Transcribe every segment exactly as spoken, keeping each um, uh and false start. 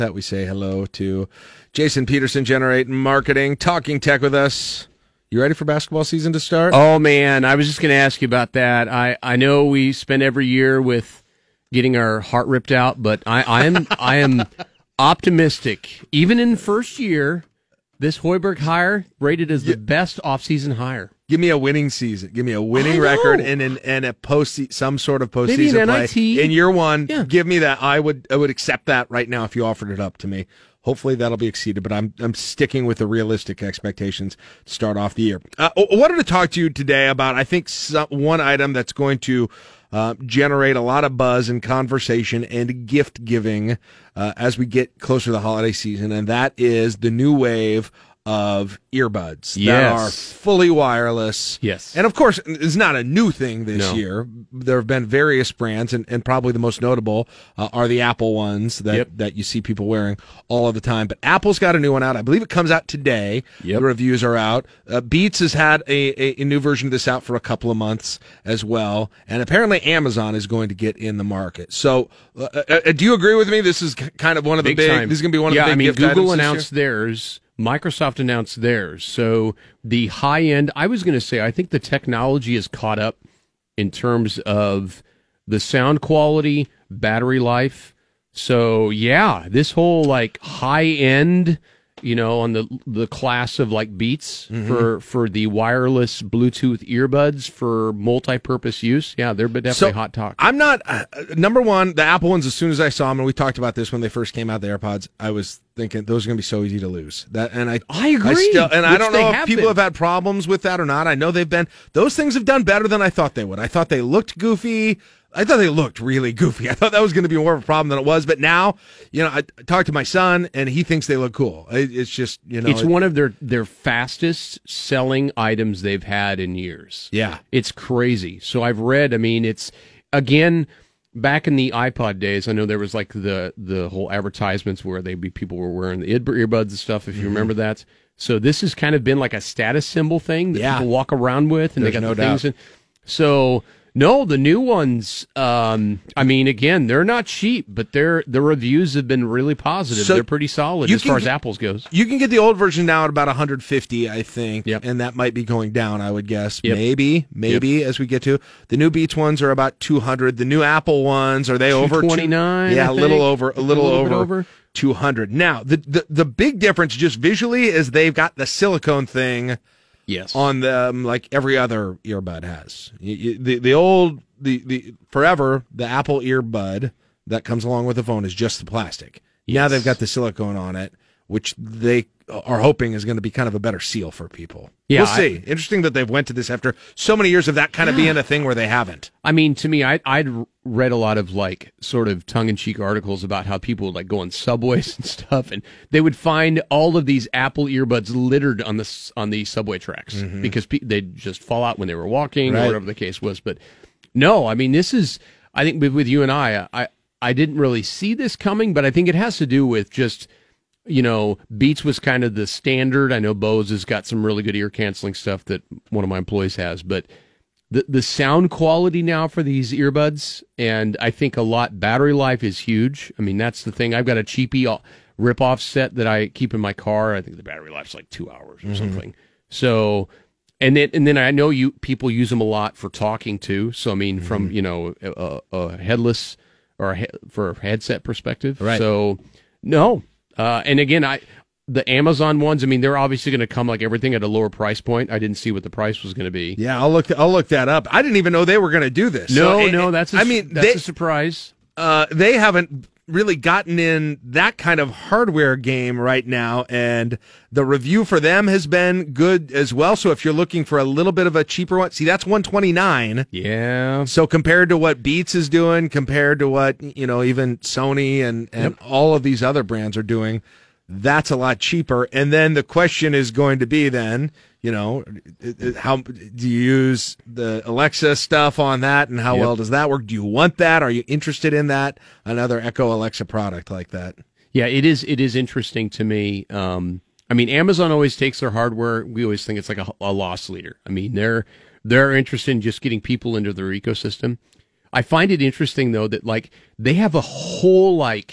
That we say hello to Jason Peterson, Generate Marketing, talking tech with us. You ready for basketball season to start? Oh, man, I was just going to ask you about that. I, I know we spend every year with getting our heart ripped out, but I, I am I am optimistic. Even in first year, this Hoiberg hire rated as the yeah. best offseason hire. Give me a winning season. Give me a winning record and an, and a post some sort of postseason Maybe an play N I T. in year one. Yeah. Give me that. I would I would accept that right now if you offered it up to me. Hopefully that'll be exceeded, but I'm I'm sticking with the realistic expectations to start off the year. Uh, I wanted to talk to you today about I think some, one item that's going to uh, generate a lot of buzz and conversation and gift giving uh, as we get closer to the holiday season, and that is the new wave of earbuds yes. that are fully wireless. Yes. And of course, it's not a new thing this no. year. There have been various brands, and, and probably the most notable uh, are the Apple ones that, yep. that you see people wearing all of the time. But Apple's got a new one out. I believe it comes out today. Yep. The reviews are out. Uh, Beats has had a, a, a new version of this out for a couple of months as well. And apparently Amazon is going to get in the market. So uh, uh, do you agree with me? This is kind of one of the big, big, time. this is going to be one yeah, of the big I mean, gift Google items announced this year? theirs. Microsoft announced theirs. So the high end, I was going to say, I think the technology is caught up in terms of the sound quality, battery life. So yeah, this whole like high end, you know, on the the class of like Beats mm-hmm. for for the wireless Bluetooth earbuds for multi-purpose use. Yeah, they're definitely so, hot talk. I'm not uh, number one. The Apple ones, as soon as I saw them, and we talked about this when they first came out, the AirPods, I was thinking those are going to be so easy to lose. That and I I agree. I still, and Which I don't know if have people been. have had problems with that or not. I know they've been those things have done better than I thought they would. I thought they looked goofy. I thought they looked really goofy. I thought that was going to be more of a problem than it was. But now, you know, I talked to my son, and he thinks they look cool. It, it's just, you know. It's it, one of their, their fastest selling items they've had in years. Yeah. It's crazy. So I've read, I mean, it's, again, back in the iPod days, I know there was like the, the whole advertisements where they be people were wearing the earbuds and stuff, if you mm-hmm. remember that. So this has kind of been like a status symbol thing that yeah. people walk around with, and There's they got no the things doubt. in. So... No, the new ones, um, I mean, again, they're not cheap, but they're, the reviews have been really positive. So they're pretty solid as far as Apple's goes. You can get the old version now at about one hundred fifty, I think, yep. and that might be going down, I would guess. Yep. Maybe, maybe yep. as we get to. The new Beats ones are about two hundred. The new Apple ones, are they over? two twenty-nine, Yeah, a little over, a little, a little over, over two hundred. Now, the, the, the big difference just visually is they've got the silicone thing yes. on them like every other earbud has. You, you, the, the old... The, the forever the Apple earbud that comes along with the phone is just the plastic. Yes. Now they've got the silicone on it, which they are hoping is going to be kind of a better seal for people. Yeah, we'll see. I, Interesting that they've went to this after so many years of that kind of being a thing where they haven't. I mean, to me, I, I'd read a lot of like sort of tongue-in-cheek articles about how people would like go on subways and stuff, and they would find all of these Apple earbuds littered on the on the subway tracks mm-hmm. because pe- they'd just fall out when they were walking right. or whatever the case was, but. No, I mean, this is, I think with, with you and I, I, I didn't really see this coming, but I think it has to do with just, you know, Beats was kind of the standard. I know Bose has got some really good ear canceling stuff that one of my employees has, but the, the sound quality now for these earbuds, and I think a lot, battery life is huge. I mean, that's the thing. I've got a cheapy rip-off set that I keep in my car. I think the battery life's like two hours or mm-hmm. something. So... And then, and then I know you people use them a lot for talking too. So I mean, mm-hmm. from you know a, a headless or a he, for a headset perspective. Right. So no, uh, and again, I the Amazon ones. I mean, they're obviously going to come like everything at a lower price point. I didn't see what the price was going to be. Yeah, I'll look. I'll look that up. I didn't even know they were going to do this. No, so, no, it, that's a, I mean, that's they, a surprise. Uh, they haven't really gotten in that kind of hardware game right now, and the review for them has been good as well. So if you're looking for a little bit of a cheaper one, see, that's one twenty-nine. Yeah. So compared to what Beats is doing, compared to what, you know, even Sony and, and yep. all of these other brands are doing, that's a lot cheaper. And then the question is going to be then, you know, how do you use the Alexa stuff on that, and how yep. well does that work? Do you want that? Are you interested in that? Another Echo Alexa product like that. Yeah, it is. It is interesting to me. Um, I mean, Amazon always takes their hardware. We always think it's like a, a loss leader. I mean, they're they're interested in just getting people into their ecosystem. I find it interesting though that like they have a whole like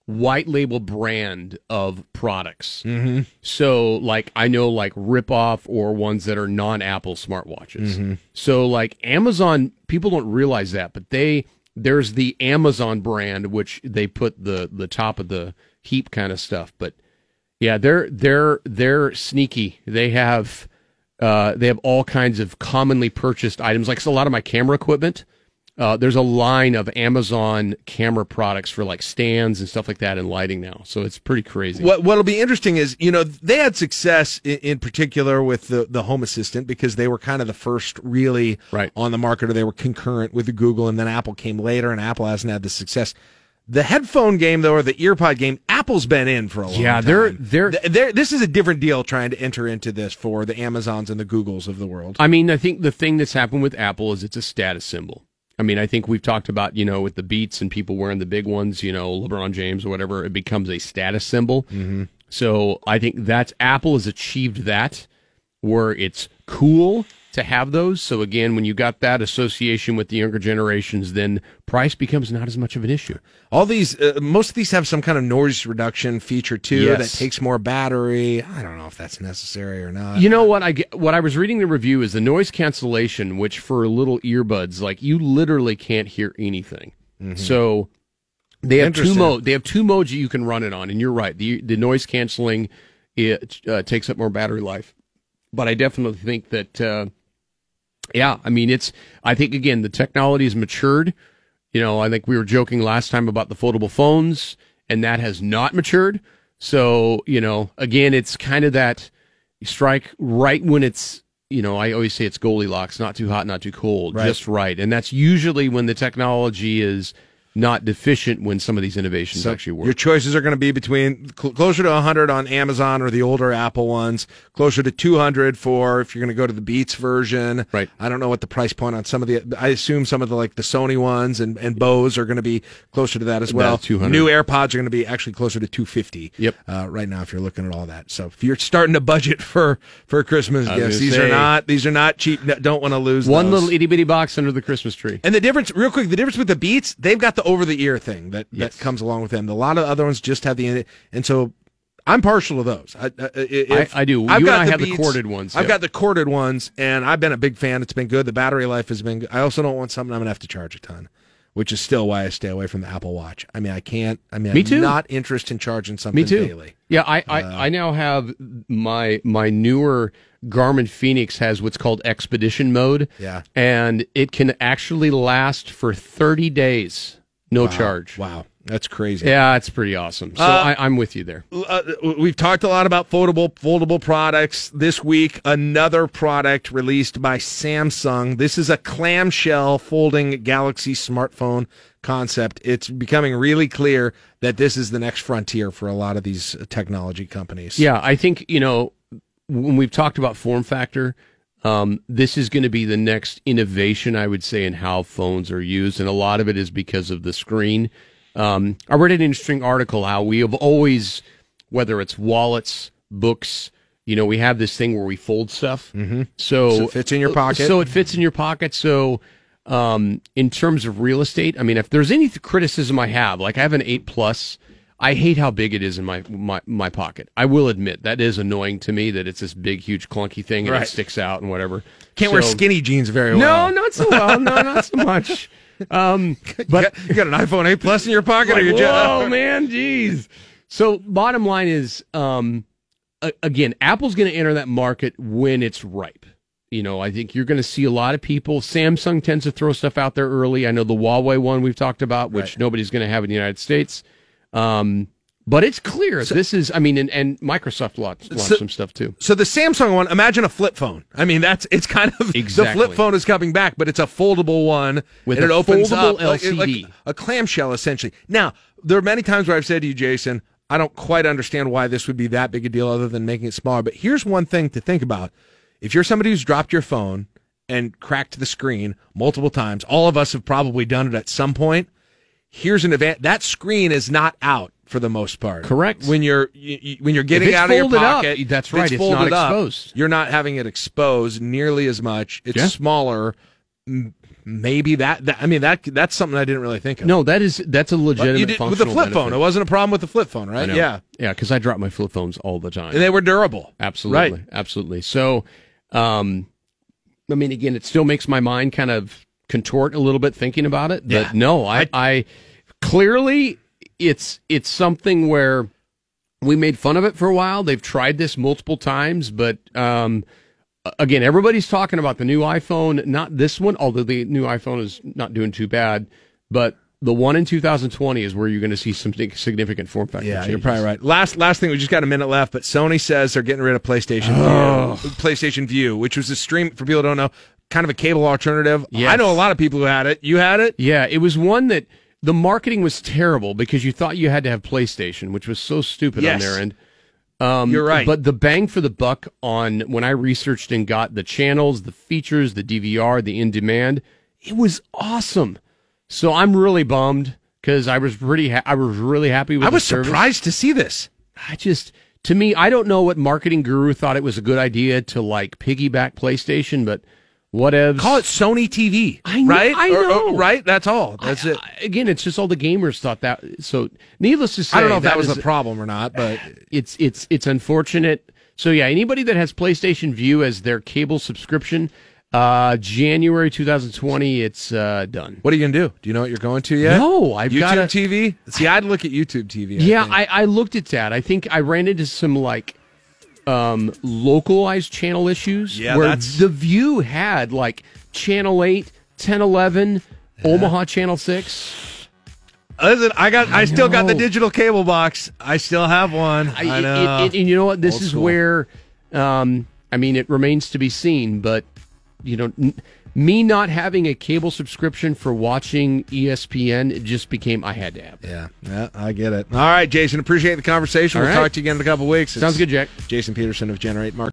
white label brand of products. Mm-hmm. So, like, I know, like, rip-off or ones that are non-Apple smartwatches. Mm-hmm. So, like, Amazon, people don't realize that, but they there's the Amazon brand, which they put the, the top of the heap kind of stuff. But, yeah, they're they're they're sneaky. They have uh, they have all kinds of commonly purchased items, like so a lot of my camera equipment. Uh, there's a line of Amazon camera products for like stands and stuff like that and lighting now. So it's pretty crazy. What What'll be interesting is, you know, they had success in, in particular with the, the Home Assistant because they were kind of the first really right. on the market, or they were concurrent with the Google, and then Apple came later, and Apple hasn't had the success. The headphone game, though, or the EarPod game, Apple's been in for a long yeah, time. they're they're, they're this is a different deal trying to enter into this for the Amazons and the Googles of the world. I mean, I think the thing that's happened with Apple is it's a status symbol. I mean, I think we've talked about, you know, with the Beats and people wearing the big ones, you know, LeBron James or whatever, it becomes a status symbol. Mm-hmm. So I think that's Apple has achieved that, where it's cool to have those. So again, when you got that association with the younger generations, then price becomes not as much of an issue. All these, uh, most of these have some kind of noise reduction feature too Yes. that takes more battery. I don't know if that's necessary or not. You know what I get, what I was reading the review is the noise cancellation, which for little earbuds, like you literally can't hear anything. Mm-hmm. So they have two modes. They have two modes you can run it on, and you're right. The the noise canceling it uh, takes up more battery life, but I definitely think that. Uh, Yeah, I mean, it's, I think, again, the technology has matured. You know, I think we were joking last time about the foldable phones, and that has not matured. So, you know, again, it's kind of that you strike right when it's, you know, I always say it's Goldilocks, not too hot, not too cold, right. just right. And that's usually when the technology is not deficient, when some of these innovations so actually work. Your choices are going to be between cl- closer to one hundred on Amazon or the older Apple ones, closer to two hundred for if you're going to go to the Beats version. Right. I don't know what the price point on some of the, I assume some of the like the Sony ones and, and Bose are going to be closer to that as well. two hundred. New AirPods are going to be actually closer to two hundred fifty. Yep. Uh, right now, if you're looking at all that. So if you're starting to budget for, for Christmas gifts, these say, are not, these are not cheap. Don't want to lose One those. little itty bitty box under the Christmas tree. And the difference, real quick, the difference with the Beats, they've got the over-the-ear thing that, Yes. that comes along with them. A lot of other ones just have the, and so I'm partial to those. I, if, I, I do. I've you got and I the have Beats, the corded ones. I've yeah. got the corded ones, and I've been a big fan. It's been good. The battery life has been good. I also don't want something I'm going to have to charge a ton, which is still why I stay away from the Apple Watch. I mean, I can't, I mean, Me I'm too. not interested in charging something Me too. daily. Yeah, I, I, Uh, I now have my my newer Garmin Phoenix has what's called Expedition mode. Yeah. And it can actually last for thirty days, no Wow. charge. Wow. That's crazy. Yeah, it's pretty awesome. So Uh, I, I'm with you there. Uh, we've talked a lot about foldable foldable products. This week, another product released by Samsung. This is a clamshell folding Galaxy smartphone concept. It's becoming really clear that this is the next frontier for a lot of these technology companies. Yeah, I think, you know, when we've talked about form factor, um, this is going to be the next innovation, I would say, in how phones are used. And a lot of it is because of the screen. Um, I read an interesting article how we have always, whether it's wallets, books, you know, we have this thing where we fold stuff. Mm-hmm. So, So it fits in your pocket. So it fits in your pocket. So um, in terms of real estate, I mean, if there's any criticism I have, like I have an eight plus, I hate how big it is in my, my, my pocket. I will admit that is annoying to me that it's this big, huge, clunky thing and Right. it sticks out and whatever. Can't So- wear skinny jeans very well. No, not so well. No, not so much. Um, You but got, you got an iPhone eight Plus in your pocket? like, or you whoa, man, jeez. So bottom line is, um, a- again, Apple's going to enter that market when it's ripe. You know, I think you're going to see a lot of people. Samsung tends to throw stuff out there early. I know the Huawei one we've talked about, which Right. nobody's going to have in the United States. Um, but it's clear So- this is. I mean, and, and Microsoft launched, launched So- some stuff too. So the Samsung one, imagine a flip phone. I mean, that's it's kind of Exactly. the flip phone is coming back, but it's a foldable one With and a it opens foldable up like- L C D. like a clamshell essentially. Now, there are many times where I've said to you, Jason, I don't quite understand why this would be that big a deal other than making it smaller. But here's one thing to think about: if you're somebody who's dropped your phone and cracked the screen multiple times, all of us have probably done it at some point. Here's an event that screen is not out for the most part. Correct. When you're you, you- when you're getting it's out of your folded up, pocket, that's if right, it's folded not up, exposed. You're not having it exposed nearly as much. It's Yeah. smaller. M- maybe that, that. I mean, that that's something I didn't really think of. No, that is that's a legitimate you did, functional with the flip benefit. phone. It wasn't a problem with the flip phone, right? Yeah, yeah, because I drop my flip phones all the time, and they were durable. Absolutely, right. absolutely. So, um, I mean, again, it still makes my mind kind of contort a little bit thinking about it. But Yeah. no, I, I, I clearly it's it's something where we made fun of it for a while. They've tried this multiple times, but um, again, everybody's talking about the new iPhone, not this one, although the new iPhone is not doing too bad, but the one in two thousand twenty is where you're going to see some significant form factor Yeah, changes. you're probably right. Last last thing, we just got a minute left, but Sony says they're getting rid of PlayStation Oh. View, PlayStation View, which was a stream, for people who don't know, kind of a cable alternative. Yes. I know a lot of people who had it. You had it? Yeah, it was one that the marketing was terrible because you thought you had to have PlayStation, which was so stupid Yes. on their end. Um, You're right. But the bang for the buck on when I researched and got the channels, the features, the D V R, the in-demand, it was awesome. So I'm really bummed because I was pretty, ha- I was really happy with. I was the service. surprised to see this. I just, to me, I don't know what marketing guru thought it was a good idea to like piggyback PlayStation, but whatevs. Call it Sony T V, I know- right? I Or- or- know. right? That's all. That's I- it. I- again, it's just all the gamers thought that. So, needless to say, I don't know if that, was is- a problem or not, but it's it's it's unfortunate. So yeah, anybody that has PlayStation View as their cable subscription, uh, January twenty twenty, it's uh, done. what are you gonna do? Do you know what you're going to yet? No, I've YouTube got a- T V. See, I'd look at YouTube T V. I Yeah, think. I, I looked at that. I think I ran into some like um, localized channel issues Yeah, where that's- the View had like Channel eight, ten eleven, Omaha Channel six. Listen, I got. I, I still got the know. digital cable box. I still have one. I, I, know. It, it, and you know what? This Old is school. where, um, I mean, it remains to be seen. But you know, n- me not having a cable subscription for watching E S P N, it just became I had to have it. Yeah, yeah, I get it. All right, Jason. Appreciate the conversation. All we'll right. talk to you again in a couple weeks. Sounds It's good, Jack. Jason Peterson of Generate Market.